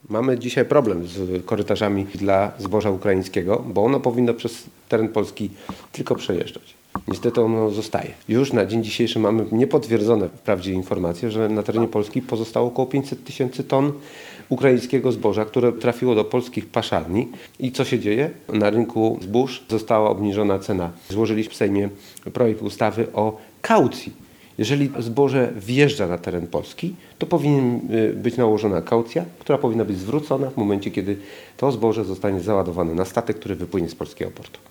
Mamy dzisiaj problem z korytarzami dla zboża ukraińskiego, bo ono powinno przez teren Polski tylko przejeżdżać. Niestety ono zostaje. Już na dzień dzisiejszy mamy niepotwierdzone wprawdzie informacje, że na terenie Polski pozostało około 500 tysięcy ton ukraińskiego zboża, które trafiło do polskich paszarni. I co się dzieje? Na rynku zbóż została obniżona cena. Złożyliśmy w Sejmie projekt ustawy o kaucji. Jeżeli zboże wjeżdża na teren Polski, to powinna być nałożona kaucja, która powinna być zwrócona w momencie, kiedy to zboże zostanie załadowane na statek, który wypłynie z polskiego portu.